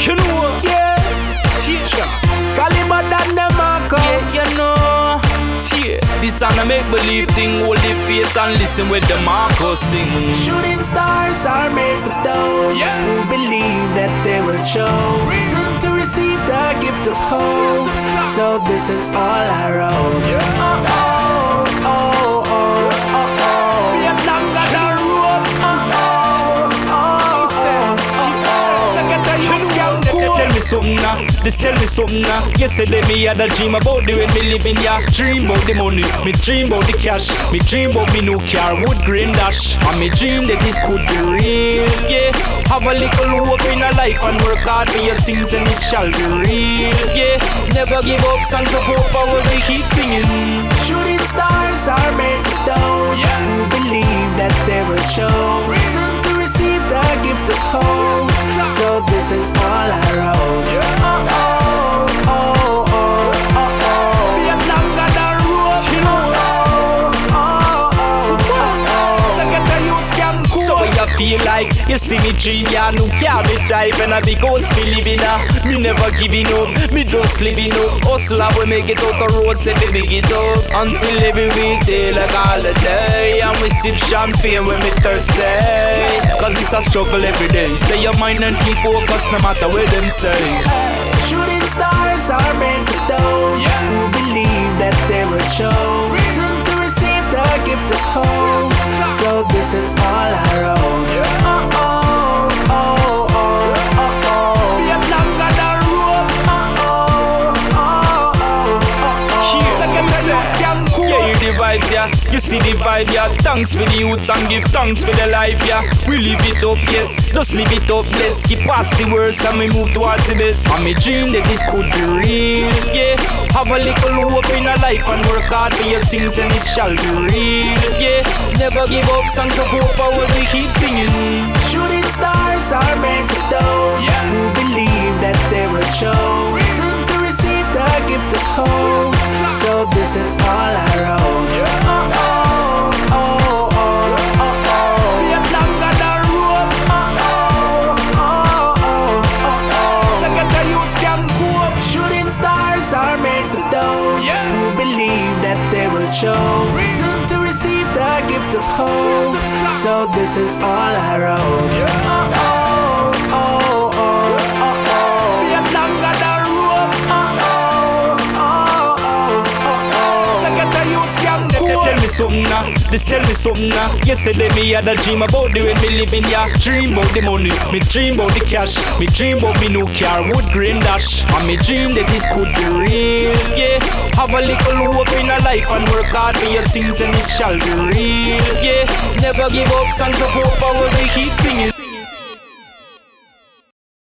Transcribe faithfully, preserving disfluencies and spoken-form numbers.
You know, yeah. teacher. Caliber than the marker. Yeah, you know. Yeah, this song a make believe thing. Hold the faith and listen with the Marcos sing. Shooting stars are made for those yeah. who believe that they were chosen reason to receive the gift of hope. So this is all I wrote. Yeah. Oh, oh, oh, oh, oh, oh. Be a longer than rope. Oh, oh, oh, oh, oh, oh. Secretary, you can't tell me something now. This tell me something now. Yesterday me had a dream about the way me living ya. Dream about the money, me dream about the cash, me dream about me new car, wood grain dash, and me dream that it could be real. Yeah, have a little hope in a life and work hard for your things and it shall be real. Yeah, never give up, songs of hope, I will keep singing. Shooting stars are made for those yeah. who believe that they were chosen reason to receive the gift of hope. So this is all I wrote. Yeah. Oh, oh, oh, oh, oh, oh. Be a longer than rope. You know. Oh, oh, oh, oh, oh, oh. Secretary youths can cool. So when you feel like you see me dream, ya no carry drive and I because me living a. Me never giving up, me just living up. Hustler we make it out the road, say we make it up. Until every week they like holiday. And we sip champagne when we thirsty. Cause it's a struggle every day. Stay your mind and keep focused no matter what them say. Shooting stars are made for those yeah. who believe that they were chosen reason to receive the gift of hope. So this is all I wrote. Yeah. Oh, oh, oh, oh, oh, oh. Be a longer than rope. Oh, oh, oh, oh, oh, oh. Secretary youths can cool. Yeah, you the vibes, yeah. You see the vibe, yeah. Thanks for the youths and give thanks for the life, yeah. We live it up, yes. Just live it up, bless. Keep past the worst and we move towards the best. And me dream that it could be real, yeah. Have a little hope in a life and work hard for your things and it shall be real, yeah. Never give up, songs of hope, I will keep singing. Shooting stars are made for those yeah. who believe that they were chosen reason to receive the gift of hope. So this is all I wrote. Yeah. Oh, oh, oh, oh, oh, oh. Be a longer than rope. Oh, oh, oh, oh, oh, oh. Secretary youths can cope. Shooting stars are made for those yeah. who believe that they were chosen reason to receive the gift of hope. So this is all I wrote. Yeah. Oh, oh, oh, oh, oh, oh. Be a longer than rope. Oh, oh, oh, oh, oh, oh. Secretary youths can cope. Tell me something now, this tell me something now. Yesterday me had a dream about the way me living ya. Dream about the money, me dream about the cash, me dream about me new car, wood grain dash, and me dream that it could be real. Yeah, have a little hope in a life and work hard for your things and it shall be real. Yeah, never give up, songs of hope, I will keep singing.